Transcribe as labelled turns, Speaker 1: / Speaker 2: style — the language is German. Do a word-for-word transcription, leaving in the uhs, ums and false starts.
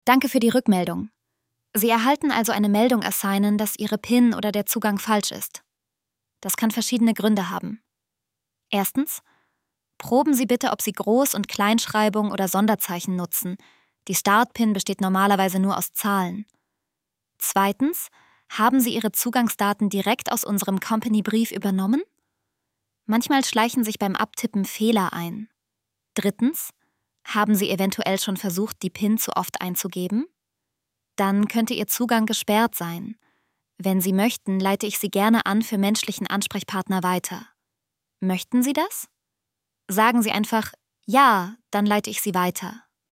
Speaker 1: Danke für die Rückmeldung. Sie erhalten also eine Meldung assignen, dass Ihre PIN oder der Zugang falsch ist. Das kann verschiedene Gründe haben. Erstens, proben Sie bitte, ob Sie Groß- und Kleinschreibung oder Sonderzeichen nutzen. Die Start-PIN besteht normalerweise nur aus Zahlen. Zweitens, haben Sie Ihre Zugangsdaten direkt aus unserem Company-Brief übernommen? Manchmal schleichen sich beim Abtippen Fehler ein. Drittens, haben Sie eventuell schon versucht, die PIN zu oft einzugeben? Dann könnte Ihr Zugang gesperrt sein. Wenn Sie möchten, leite ich Sie gerne an für menschlichen Ansprechpartner weiter. Möchten Sie das? Sagen Sie einfach, ja, dann leite ich Sie weiter.